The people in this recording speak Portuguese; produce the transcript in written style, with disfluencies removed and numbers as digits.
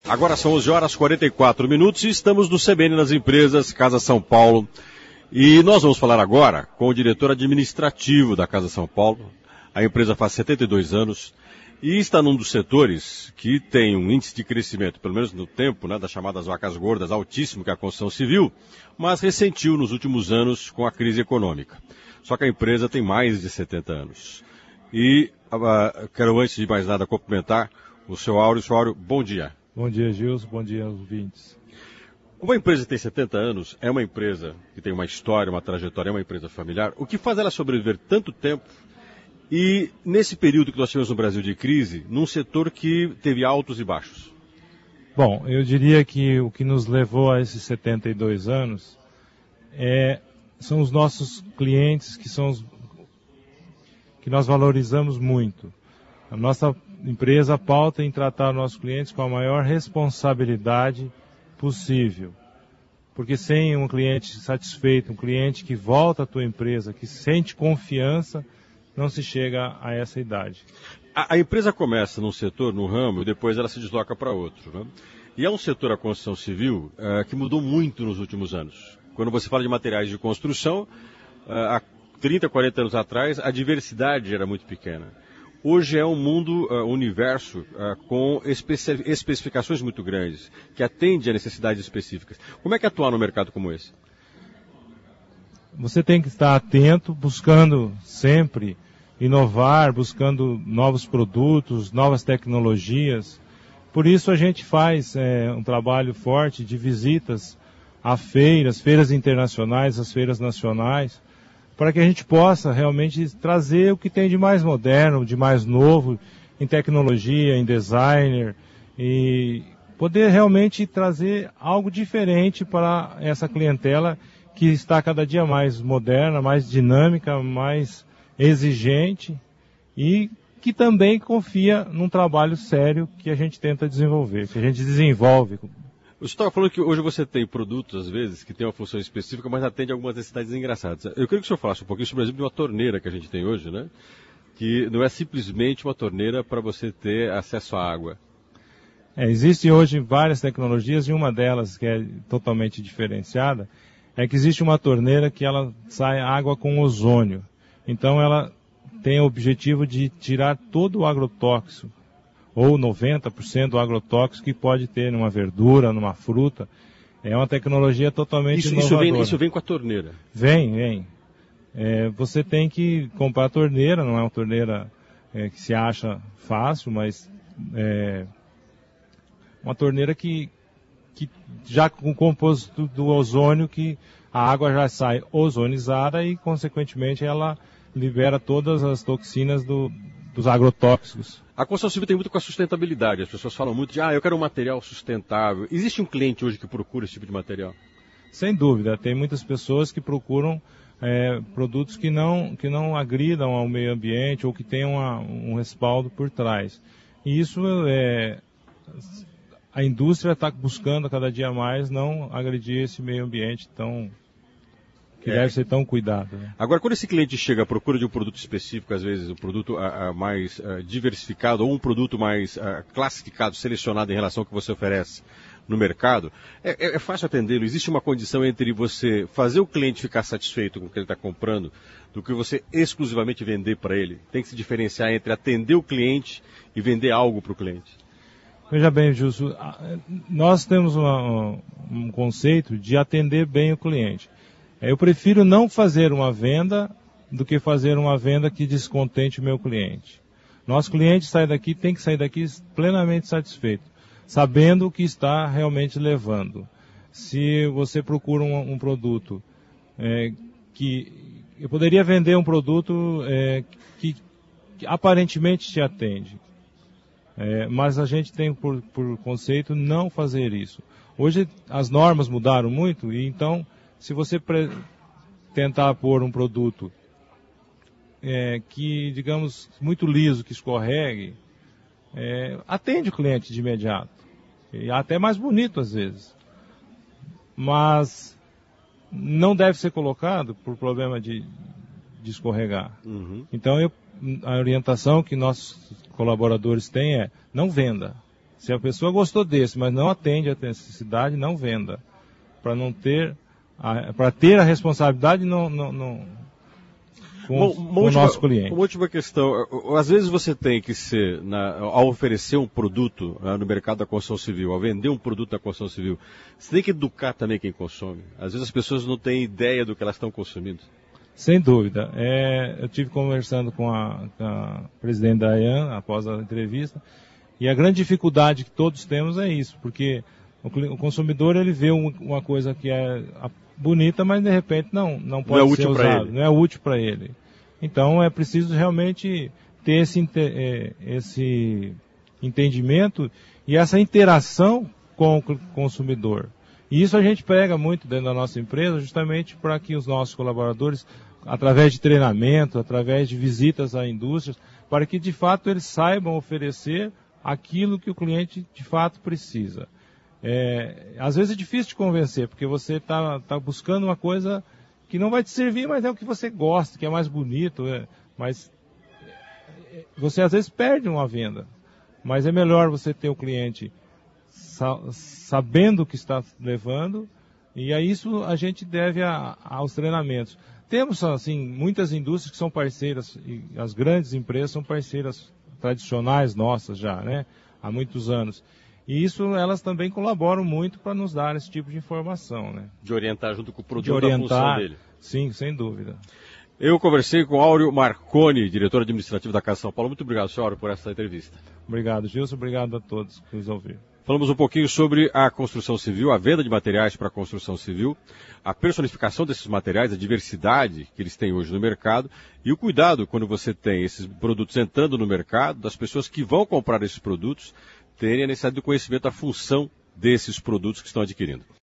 Agora são 11 horas e 44 minutos e estamos no CBN nas Empresas, Casa São Paulo. E nós vamos falar agora com o diretor administrativo da Casa São Paulo. A empresa faz 72 anos e está num dos setores que tem um índice de crescimento, pelo menos no tempo, né, das chamadas vacas gordas, altíssimo, que é a construção civil, mas ressentiu nos últimos anos com a crise econômica. Só que a empresa tem mais de 70 anos. E quero, antes de mais nada, cumprimentar o seu Áureo. Seu Áureo, bom dia. Bom dia, Gilson. Bom dia aos ouvintes. Como a empresa tem 70 anos, é uma empresa que tem uma história, uma trajetória, é uma empresa familiar. O que faz ela sobreviver tanto tempo e, nesse período que nós tivemos no Brasil de crise, num setor que teve altos e baixos? Bom, eu diria que o que nos levou a esses 72 anos são os nossos clientes, que nós valorizamos muito. A nossa empresa pauta em tratar nossos clientes com a maior responsabilidade possível. Porque sem um cliente satisfeito, um cliente que volta à tua empresa, que sente confiança, não se chega a essa idade. A empresa começa num setor, num ramo, e depois ela se desloca para outro, né? E é um setor, a construção civil, que mudou muito nos últimos anos. Quando você fala de materiais de construção, há 30, 40 anos atrás, a diversidade era muito pequena. Hoje é um mundo, universo, com especificações muito grandes, que atende a necessidades específicas. Como é que atuar num mercado como esse? Você tem que estar atento, buscando sempre inovar, buscando novos produtos, novas tecnologias. Por isso a gente faz um trabalho forte de visitas a feiras internacionais, as feiras nacionais, para que a gente possa realmente trazer o que tem de mais moderno, de mais novo, em tecnologia, em designer, e poder realmente trazer algo diferente para essa clientela que está cada dia mais moderna, mais dinâmica, mais exigente e que também confia num trabalho sério que a gente tenta desenvolver, que a gente desenvolve. Você estava falando que hoje você tem produtos, às vezes, que têm uma função específica, mas atende algumas necessidades engraçadas. Eu queria que o senhor falasse um pouquinho sobre, por exemplo, de uma torneira que a gente tem hoje, né? Que não é simplesmente uma torneira para você ter acesso à água. Existem hoje várias tecnologias e uma delas que é totalmente diferenciada é que existe uma torneira que ela sai água com ozônio. Então ela tem o objetivo de tirar todo o agrotóxico, ou 90% do agrotóxico que pode ter numa verdura, numa fruta. É uma tecnologia totalmente inovadora. Isso vem com a torneira? Vem. Você tem que comprar a torneira, não é uma torneira que se acha fácil, mas é uma torneira que já com o composto do ozônio, que a água já sai ozonizada e, consequentemente, ela libera todas as toxinas dos agrotóxicos. A construção civil tem muito com a sustentabilidade. As pessoas falam muito de, eu quero um material sustentável. Existe um cliente hoje que procura esse tipo de material? Sem dúvida. Tem muitas pessoas que procuram produtos que não agridam ao meio ambiente ou que tenham um respaldo por trás. E isso a indústria está buscando cada dia mais não agredir esse meio ambiente que deve ser tão cuidado. Né? Agora, quando esse cliente chega à procura de um produto específico, às vezes um produto mais diversificado ou um produto mais classificado, selecionado em relação ao que você oferece no mercado, é fácil atendê-lo? Existe uma condição entre você fazer o cliente ficar satisfeito com o que ele está comprando do que você exclusivamente vender para ele? Tem que se diferenciar entre atender o cliente e vender algo para o cliente. Veja bem, Justo, nós temos um conceito de atender bem o cliente. Eu prefiro não fazer uma venda do que fazer uma venda que descontente o meu cliente. Nosso cliente tem que sair daqui plenamente satisfeito, sabendo o que está realmente levando. Se você procura um produto que... Eu poderia vender um produto que aparentemente te atende. Mas a gente tem por conceito não fazer isso. Hoje as normas mudaram muito e então se você tentar pôr um produto que, digamos, muito liso, que escorregue, atende o cliente de imediato. E até mais bonito às vezes. Mas não deve ser colocado por problema de escorregar. Então a orientação que nossos colaboradores têm não venda. Se a pessoa gostou desse, mas não atende a necessidade, não venda. Para ter a responsabilidade com o nosso cliente. Uma última questão. Às vezes você tem que ser, ao oferecer um produto no mercado da construção civil, ao vender um produto da construção civil, você tem que educar também quem consome. Às vezes as pessoas não têm ideia do que elas estão consumindo. Sem dúvida. Eu estive conversando com a presidente da AEAN após a entrevista, e a grande dificuldade que todos temos é isso, porque o consumidor ele vê uma coisa que é bonita, mas de repente não pode ser usado, não é útil para ele. Então é preciso realmente ter esse entendimento e essa interação com o consumidor. E isso a gente prega muito dentro da nossa empresa, justamente para que os nossos colaboradores, através de treinamento, através de visitas a indústrias, para que de fato eles saibam oferecer aquilo que o cliente de fato precisa. Às vezes é difícil de convencer, porque você está buscando uma coisa que não vai te servir, mas é o que você gosta, que é mais bonito, mas você às vezes perde uma venda. Mas é melhor você ter o cliente sabendo o que está levando, e a isso a gente deve aos treinamentos. Temos, assim, muitas indústrias que são parceiras, e as grandes empresas são parceiras tradicionais nossas já, né, há muitos anos. E isso, elas também colaboram muito para nos dar esse tipo de informação, né? De orientar junto com o produto da função dele. Sim, sem dúvida. Eu conversei com Áureo Marconi, diretor administrativo da Casa São Paulo. Muito obrigado, senhor, por essa entrevista. Obrigado, Gilson. Obrigado a todos que nos ouviram. Falamos um pouquinho sobre a construção civil, a venda de materiais para a construção civil, a personificação desses materiais, a diversidade que eles têm hoje no mercado e o cuidado quando você tem esses produtos entrando no mercado, das pessoas que vão comprar esses produtos terem a necessidade do conhecimento da função desses produtos que estão adquirindo.